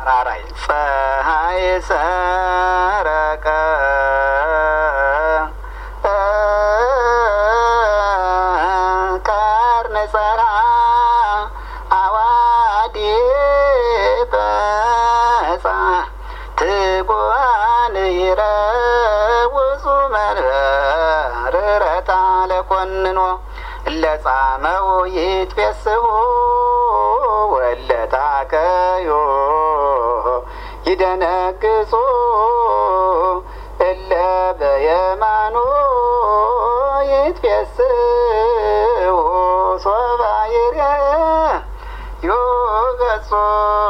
አራራይ ፀሐይ ሰረቀ ቀርነ ጸራ አዋዲ በጻ ትጓን ይረውጹ መንበረታ ለኮንኖ ለጻመው ይትፈስሁ ወለታከዮ ይደነግጹ እለ በየማኑ ይትፈስሁ ሶባይር ዮገጾ